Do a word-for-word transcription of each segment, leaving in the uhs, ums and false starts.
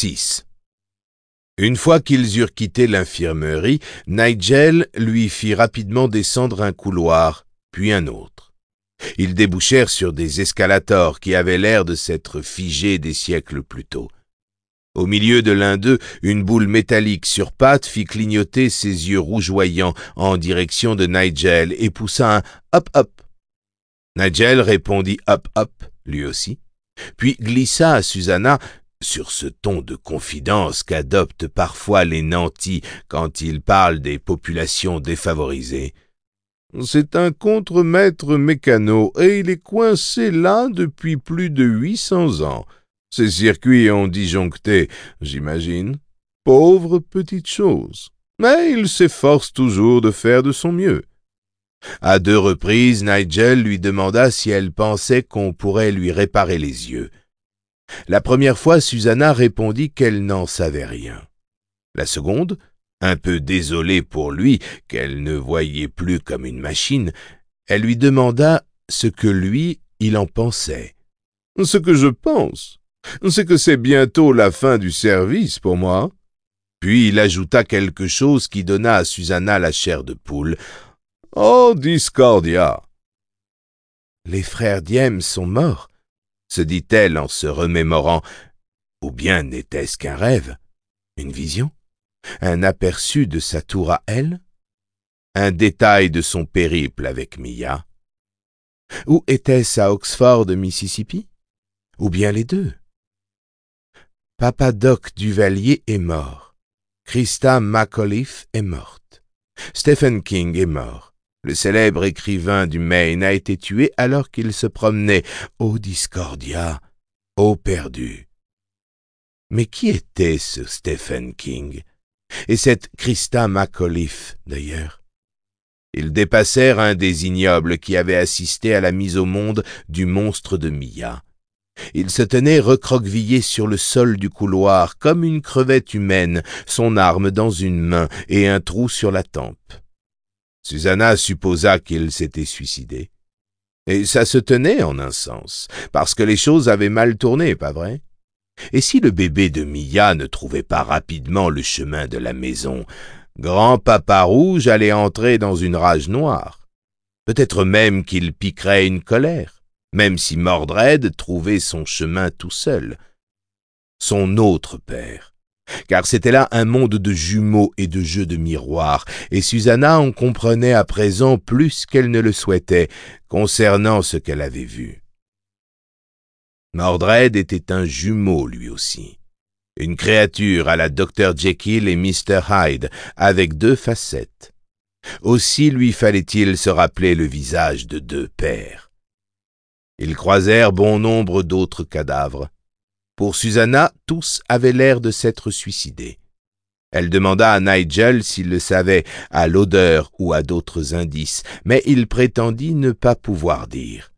six. Une fois qu'ils eurent quitté l'infirmerie, Nigel lui fit rapidement descendre un couloir, puis un autre. Ils débouchèrent sur des escalators qui avaient l'air de s'être figés des siècles plus tôt. Au milieu de l'un d'eux, une boule métallique sur pattes fit clignoter ses yeux rougeoyants en direction de Nigel et poussa un « hop hop ». Nigel répondit « hop hop » lui aussi, puis glissa à Susanna sur ce ton de confidence qu'adoptent parfois les nantis quand ils parlent des populations défavorisées. « C'est un contremaître mécano et il est coincé là depuis plus de huit cents ans. Ses circuits ont disjoncté, j'imagine. Pauvre petite chose. Mais il s'efforce toujours de faire de son mieux. » À deux reprises, Nigel lui demanda si elle pensait qu'on pourrait lui réparer les yeux. La première fois, Susanna répondit qu'elle n'en savait rien. La seconde, un peu désolée pour lui, qu'elle ne voyait plus comme une machine, elle lui demanda ce que lui, il en pensait. « Ce que je pense, c'est que c'est bientôt la fin du service pour moi. » Puis il ajouta quelque chose qui donna à Susanna la chair de poule. « Oh, Discordia !»« Les frères Diem sont morts ?» se dit-elle en se remémorant. Ou bien n'était-ce qu'un rêve, une vision, un aperçu de sa tour à elle, un détail de son périple avec Mia? Ou était-ce à Oxford, Mississippi? Ou bien les deux? Papa Doc Duvalier est mort, Christa McAuliffe est morte, Stephen King est mort. Le célèbre écrivain du Maine a été tué alors qu'il se promenait. Ô Discordia, ô perdu. Mais qui était ce Stephen King? Et cette Christa McAuliffe, d'ailleurs? Ils dépassèrent un des ignobles qui avaient assisté à la mise au monde du monstre de Mia. Il se tenait recroquevillé sur le sol du couloir, comme une crevette humaine, son arme dans une main et un trou sur la tempe. Susanna supposa qu'il s'était suicidé. Et ça se tenait en un sens, parce que les choses avaient mal tourné, pas vrai? Et si le bébé de Mia ne trouvait pas rapidement le chemin de la maison, grand-papa rouge allait entrer dans une rage noire. Peut-être même qu'il piquerait une colère, même si Mordred trouvait son chemin tout seul. Son autre père. Car c'était là un monde de jumeaux et de jeux de miroirs, et Susanna en comprenait à présent plus qu'elle ne le souhaitait concernant ce qu'elle avait vu. Mordred était un jumeau lui aussi, une créature à la docteur Jekyll et mister Hyde, avec deux facettes. Aussi lui fallait-il se rappeler le visage de deux pères. Ils croisèrent bon nombre d'autres cadavres. Pour Susanna, tous avaient l'air de s'être suicidés. Elle demanda à Nigel s'il le savait, à l'odeur ou à d'autres indices, mais il prétendit ne pas pouvoir dire.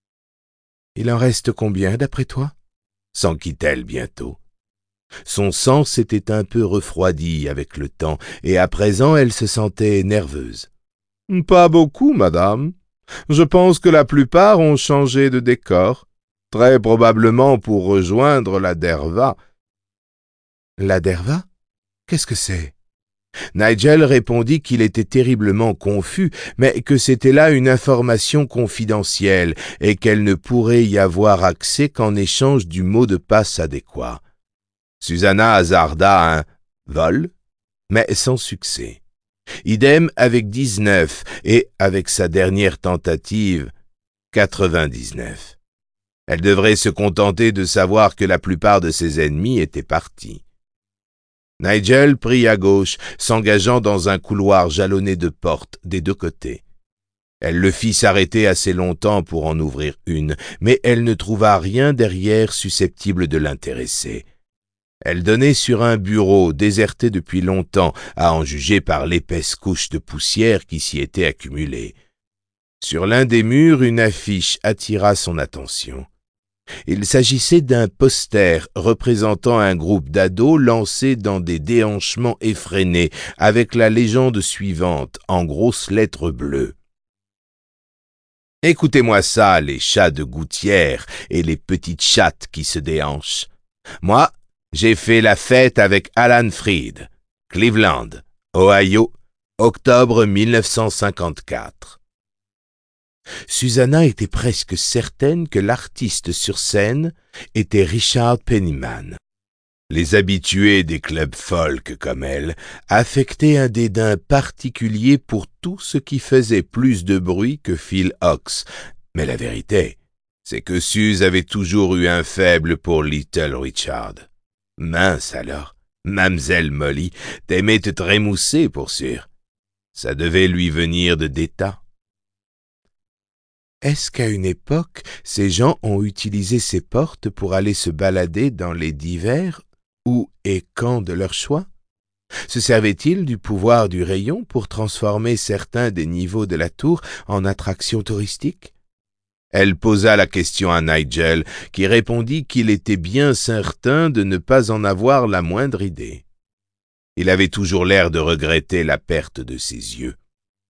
« Il en reste combien, d'après toi ?» s'enquit-elle bientôt. Son sang s'était un peu refroidi avec le temps, et à présent elle se sentait nerveuse. « Pas beaucoup, madame. Je pense que la plupart ont changé de décor. Très probablement pour rejoindre la Derva. » « La Derva? Qu'est-ce que c'est ?» Nigel répondit qu'il était terriblement confus, mais que c'était là une information confidentielle et qu'elle ne pourrait y avoir accès qu'en échange du mot de passe adéquat. Susanna hasarda un « vol », mais sans succès. Idem avec dix-neuf et, avec sa dernière tentative, quatre-vingt-dix-neuf. Elle devrait se contenter de savoir que la plupart de ses ennemis étaient partis. Nigel prit à gauche, s'engageant dans un couloir jalonné de portes des deux côtés. Elle le fit s'arrêter assez longtemps pour en ouvrir une, mais elle ne trouva rien derrière susceptible de l'intéresser. Elle donnait sur un bureau déserté depuis longtemps, à en juger par l'épaisse couche de poussière qui s'y était accumulée. Sur l'un des murs, une affiche attira son attention. Il s'agissait d'un poster représentant un groupe d'ados lancés dans des déhanchements effrénés, avec la légende suivante en grosses lettres bleues. « Écoutez-moi ça, les chats de gouttière et les petites chattes qui se déhanchent. Moi, J'ai fait la fête avec Alan Freed, Cleveland, Ohio, octobre mille neuf cent cinquante-quatre. Susanna était presque certaine que l'artiste sur scène était Richard Penniman. Les habitués des clubs folk comme elle affectaient un dédain particulier pour tout ce qui faisait plus de bruit que Phil Ochs, mais la vérité, c'est que Suze avait toujours eu un faible pour Little Richard. Mince alors, Mamselle Molly, t'aimais te trémousser pour sûr. Ça devait lui venir de d'état. Est-ce qu'à une époque, ces gens ont utilisé ces portes pour aller se balader dans les divers, où et quand de leur choix? Se servait-il du pouvoir du rayon pour transformer certains des niveaux de la tour en attractions touristiques? Elle posa la question à Nigel, qui répondit qu'il était bien certain de ne pas en avoir la moindre idée. Il avait toujours l'air de regretter la perte de ses yeux.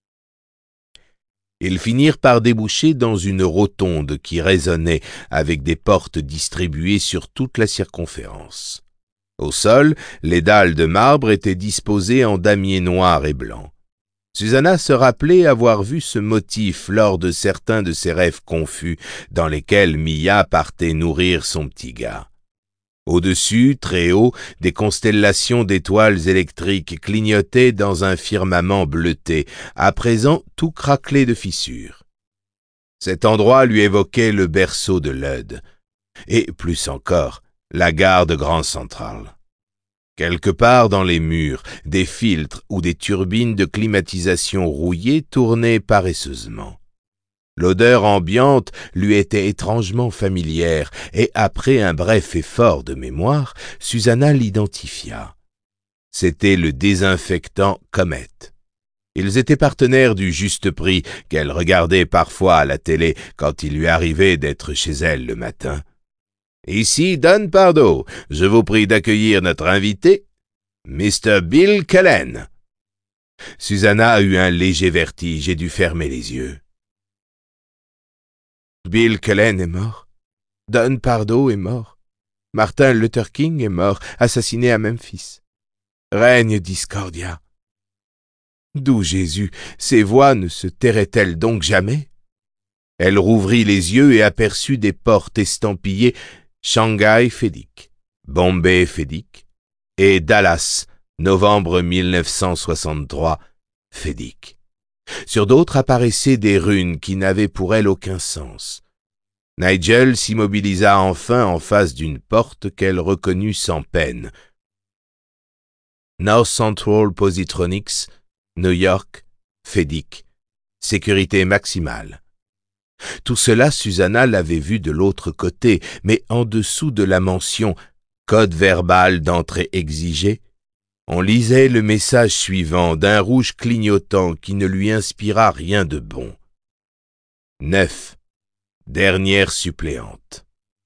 Ils finirent par déboucher dans une rotonde qui résonnait avec des portes distribuées sur toute la circonférence. Au sol, les dalles de marbre étaient disposées en damier noir et blanc. Susanna se rappelait avoir vu ce motif lors de certains de ses rêves confus dans lesquels Mia partait nourrir son petit gars. Au-dessus, très haut, des constellations d'étoiles électriques clignotaient dans un firmament bleuté, à présent tout craquelé de fissures. Cet endroit lui évoquait le berceau de Lud, et plus encore, la gare de Grand Central. Quelque part dans les murs, des filtres ou des turbines de climatisation rouillées tournaient paresseusement. L'odeur ambiante lui était étrangement familière, et après un bref effort de mémoire, Susanna l'identifia. C'était le désinfectant Comet. Ils étaient partenaires du juste prix qu'elle regardait parfois à la télé quand il lui arrivait d'être chez elle le matin. « Ici Don Pardo, je vous prie d'accueillir notre invité, Mister Bill Cullen. » Susanna eut un léger vertige et dut fermer les yeux. Bill Cullen est mort. Don Pardo est mort. Martin Luther King est mort, assassiné à Memphis. Règne discordia. D'où Jésus, ces voix ne se tairaient-elles donc jamais? Elle rouvrit les yeux et aperçut des portes estampillées Shanghai Fédic, Bombay Fédic et Dallas, novembre mille neuf cent soixante-trois, Fédic. Sur d'autres apparaissaient des runes qui n'avaient pour elle aucun sens. Nigel s'immobilisa enfin en face d'une porte qu'elle reconnut sans peine. North Central Positronics, New York, Fédic. Sécurité maximale. Tout cela, Susanna l'avait vu de l'autre côté, mais en dessous de la mention « Code verbal d'entrée exigé », on lisait le message suivant d'un rouge clignotant qui ne lui inspira rien de bon. neuf. Dernière suppléante.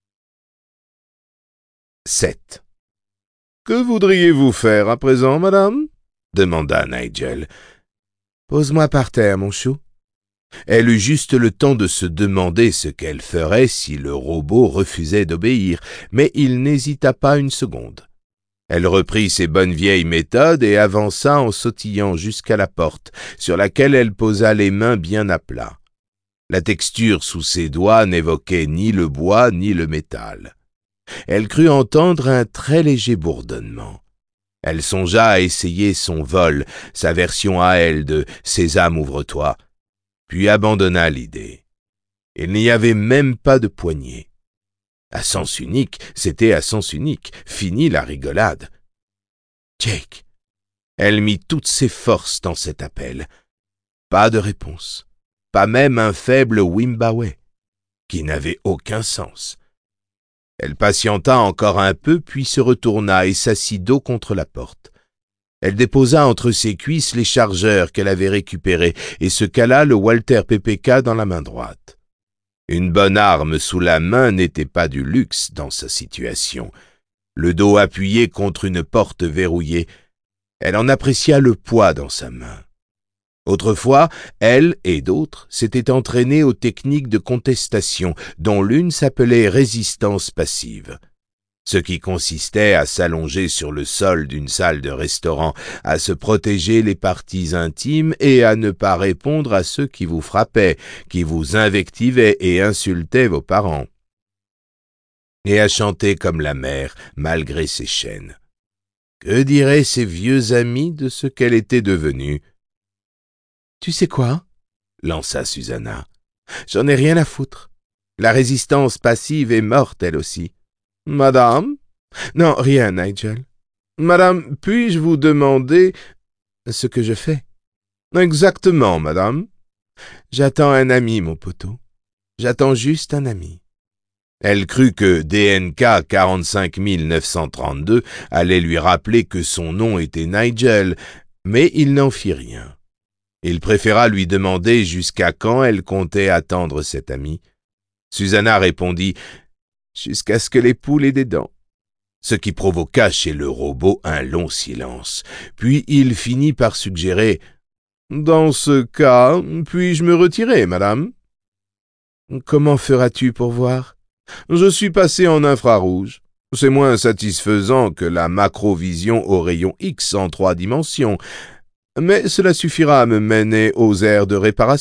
sept. « Que voudriez-vous faire à présent, madame ?» demanda Nigel. « Pose-moi par terre, mon chou. » Elle eut juste le temps de se demander ce qu'elle ferait si le robot refusait d'obéir, mais il n'hésita pas une seconde. Elle reprit ses bonnes vieilles méthodes et avança en sautillant jusqu'à la porte, sur laquelle elle posa les mains bien à plat. La texture sous ses doigts n'évoquait ni le bois ni le métal. Elle crut entendre un très léger bourdonnement. Elle songea à essayer son vol, sa version à elle de « Sésame, ouvre-toi », puis abandonna l'idée. Il n'y avait même pas de poignée. À sens unique, c'était à sens unique. Fini la rigolade. Jake. Elle mit toutes ses forces dans cet appel. Pas de réponse. Pas même un faible Wimbawe, qui n'avait aucun sens. Elle patienta encore un peu, puis se retourna et s'assit dos contre la porte. Elle déposa entre ses cuisses les chargeurs qu'elle avait récupérés et se cala le Walter P P K dans la main droite. Une bonne arme sous la main n'était pas du luxe dans sa situation. Le dos appuyé contre une porte verrouillée, elle en apprécia le poids dans sa main. Autrefois, elle et d'autres s'étaient entraînés aux techniques de contestation, dont l'une s'appelait résistance passive. ce qui consistait à s'allonger sur le sol d'une salle de restaurant, à se protéger les parties intimes et à ne pas répondre à ceux qui vous frappaient, qui vous invectivaient et insultaient vos parents, et à chanter comme la mer, malgré ses chaînes. Que diraient ses vieux amis de ce qu'elle était devenue? « Tu sais quoi ?» lança Susanna. « J'en ai rien à foutre. La résistance passive est morte, elle aussi. »« Madame ?»« Non, rien, Nigel. »« Madame, puis-je vous demander ce que je fais ?»« Exactement, madame. »« J'attends un ami, mon poteau. J'attends juste un ami. » Elle crut que D N K quarante-cinq mille neuf cent trente-deux allait lui rappeler que son nom était Nigel, mais il n'en fit rien. Il préféra lui demander jusqu'à quand elle comptait attendre cet ami. Susanna répondit « Jusqu'à ce que les poules aient des dents », ce qui provoqua chez le robot un long silence. Puis il finit par suggérer « Dans ce cas, puis-je me retirer, madame ?»« Comment feras-tu pour voir ?»« Je suis passé en infrarouge. C'est moins satisfaisant que la macrovision au rayon X en trois dimensions, mais cela suffira à me mener aux aires de réparation. »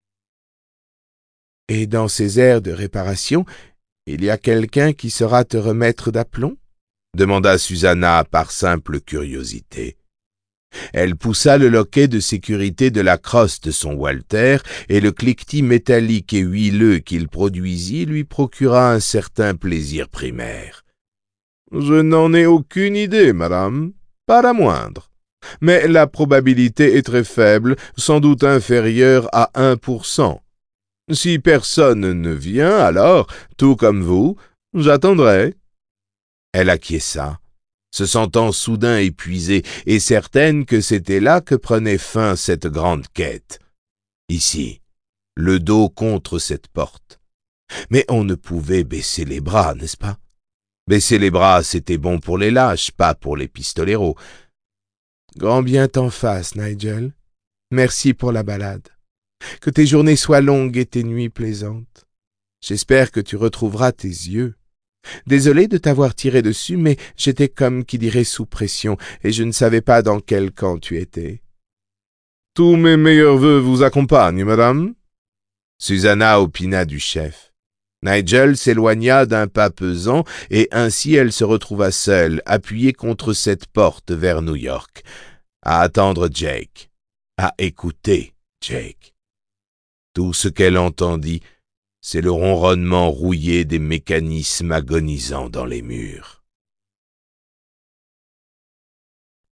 « Et dans ces aires de réparation, il y a quelqu'un qui saura te remettre d'aplomb ?» demanda Susanna par simple curiosité. Elle poussa le loquet de sécurité de la crosse de son Walter, et le cliquetis métallique et huileux qu'il produisit lui procura un certain plaisir primaire. « Je n'en ai aucune idée, madame, pas la moindre. Mais la probabilité est très faible, sans doute inférieure à un pour cent. Si personne ne vient, alors, tout comme vous, j'attendrai. » Elle acquiesça, se sentant soudain épuisée et certaine que c'était là que prenait fin cette grande quête. Ici, le dos contre cette porte. Mais on ne pouvait baisser les bras, n'est-ce pas? Baisser les bras, c'était bon pour les lâches, pas pour les pistoleros. Grand bien t'en fasse, Nigel. Merci pour la balade. Que tes journées soient longues et tes nuits plaisantes. J'espère que tu retrouveras tes yeux. Désolé de t'avoir tiré dessus, mais j'étais comme qui dirait sous pression, et je ne savais pas dans quel camp tu étais. Tous mes meilleurs vœux vous accompagnent, madame. Susanna opina du chef. Nigel s'éloigna d'un pas pesant, et ainsi elle se retrouva seule, appuyée contre cette porte vers New York, à attendre Jake, à écouter Jake. Tout ce qu'elle entendit, c'est le ronronnement rouillé des mécanismes agonisants dans les murs.